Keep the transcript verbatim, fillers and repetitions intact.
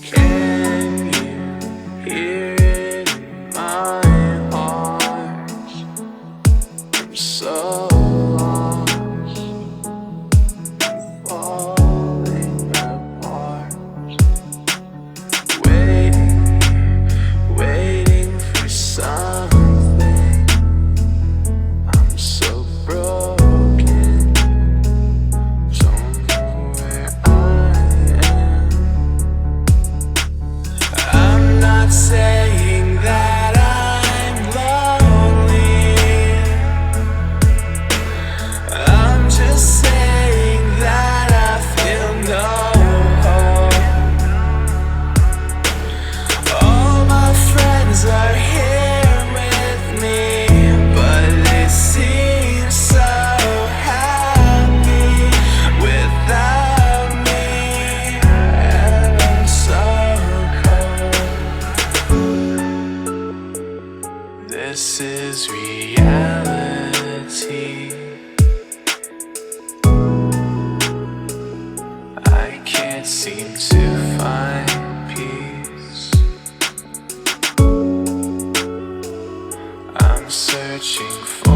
Can you hear it in my heart? I'm so lost, falling apart, waiting, waiting for something. I'm so broken, don't know where I am. I'm not saying that I'm lonely, I'm just saying that I feel no hope. All my friends are here with me, but they seem so happy without me, and I'm so cold. This is reality. I can't seem to find peace. I'm searching for